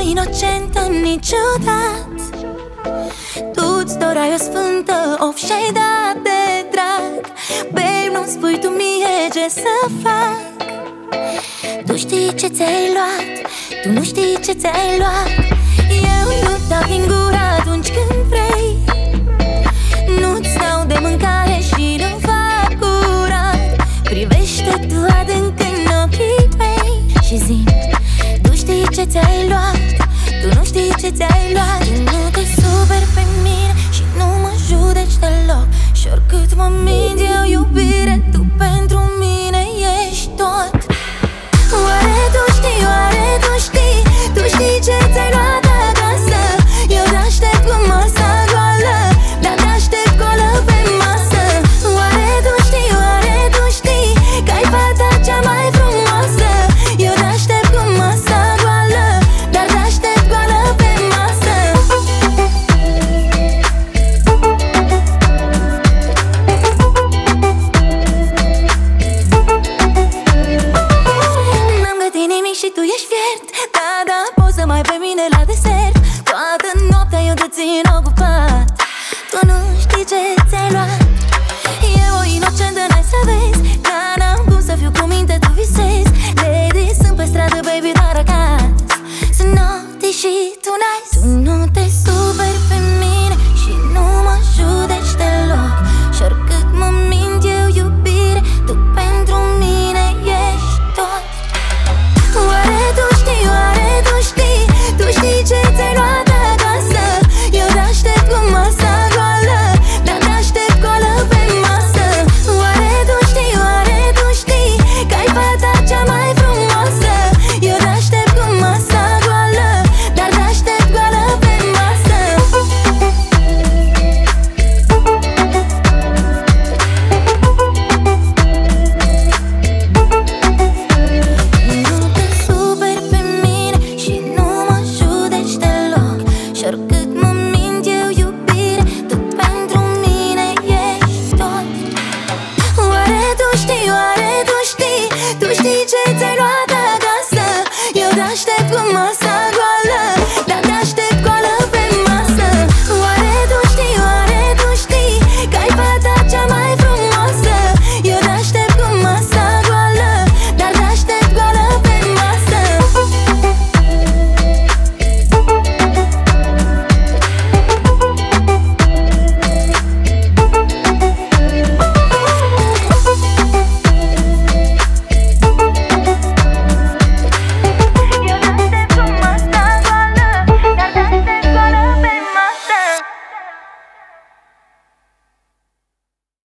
inocentă niciodată. Tu-ți dorai o sfântă of și-ai dat de drag. Babe, nu-mi spui tu mie ce să fac. Tu știi ce ți-ai luat, tu nu știi ce ți-ai luat. Eu nu dau din gură atunci când vrei, nu-ți dau de mâncare și nu fac curat. Privește tu adânc în ochii mei și zi-mi, tu știi ce ți-ai luat, tu nu știi ce ți-ai luat. Tu nu te superi pe mine și nu mă judeci deloc. Și oricât mă mint eu, iubire